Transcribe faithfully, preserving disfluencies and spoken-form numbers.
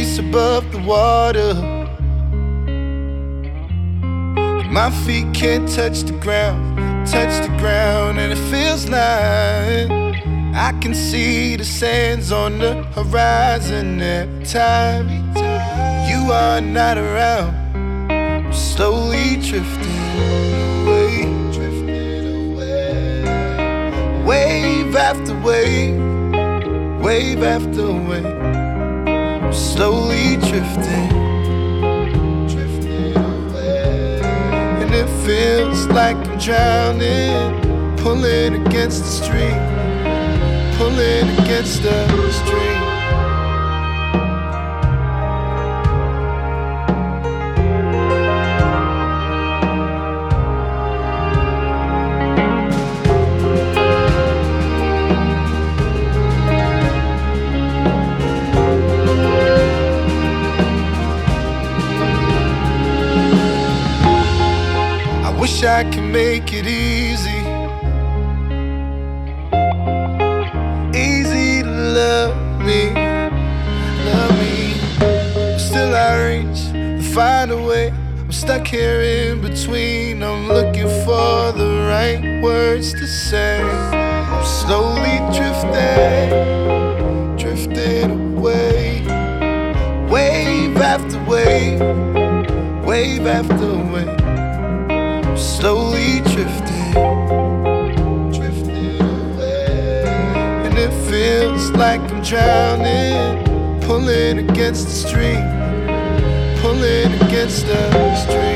face above the water. My feet can't touch the ground, touch the ground, and it feels like I can see the sands on the horizon every time you are not around. I'm slowly drifting away, drifting away. Wave after wave, wave after wave. I'm slowly drifting, drifting away. And it feels like I'm drowning, pulling against the stream, pulling against the stream. I wish I could make it easy, easy to love me, love me. But still I reach to find a way. I'm stuck here in between. I'm looking for the right words to say. I'm slowly drifting, drifting away. Wave after wave, wave after wave. Slowly drifting, drifting away. And it feels like I'm drowning, pulling against the stream, pulling against the stream.